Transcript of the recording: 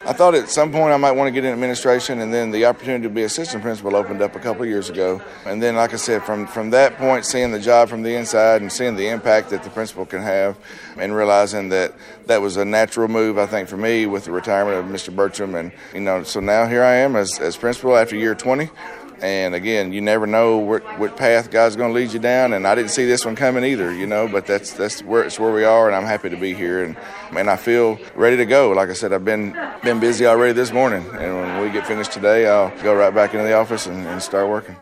I thought at some point I might want to get in administration, and then the opportunity to be assistant principal opened up a couple of years ago. And then, like I said, from that point, seeing the job from the inside and seeing the impact that the principal can have, and realizing that that was a natural move, I think, for me with the retirement of Mr. Bertram. And, so now here I am as principal after year 20. And again, you never know what path God's going to lead you down, and I didn't see this one coming either, but that's where we are, and I'm happy to be here, and I feel ready to go. Like I said, I've been busy already this morning, and when we get finished today, I'll go right back into the office and start working.